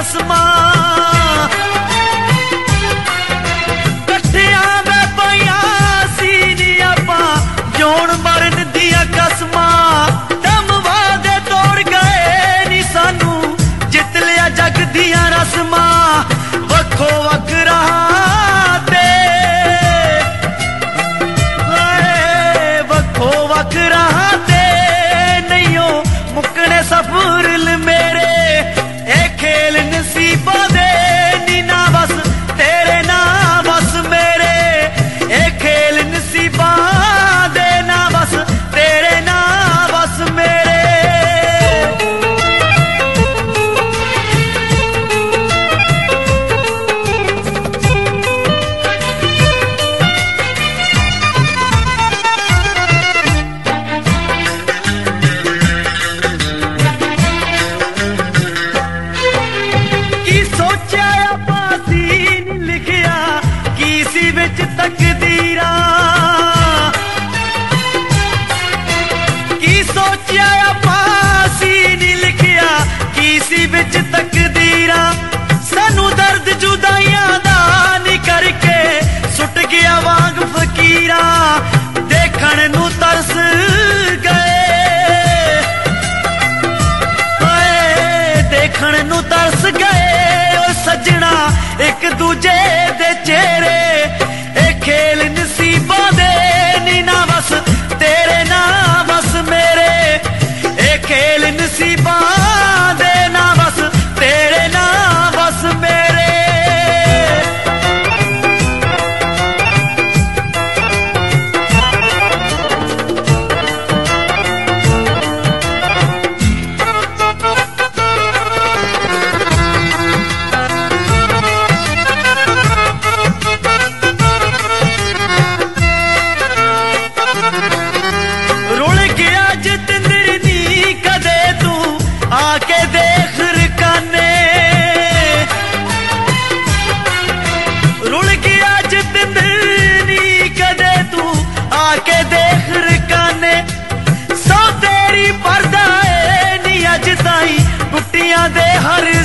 कसमां कट्ठियां वे पईयां सी नी आपां जोण मरन दियां कसमां दम वादे तोड़ गए नी सानू जित लिया जग दियां रस्मां वखो वख रहा ते वखो वख रहा ते नहीं मुकने सफर मेरे ए खेल नसीबा दे नी ना बस तेरे ना बस मेरे ए खेल नसीबा दे ना बस तेरे ना बस मेरे। तकदीरा की सोचा पासी नहीं लिखिया किसी बिच तकदीरा सानू दर्द जुदाइयां दा नहीं करके सुट गया वांग फकीरा देखण नू तरस गए देखण नू तरस गए ओ सजना एक दूजे दे चेहरे खेल नसीबा दे नी ना बस तेरे ना बस मेरे ए खेल नसीबा दे ना बस तेरे ना बस मेरे। आके देख रकाने रुल गया जितनी कदे तू आके देख रकाने सौ तेरी पर्दा नी अज ताई टुटियां दे हर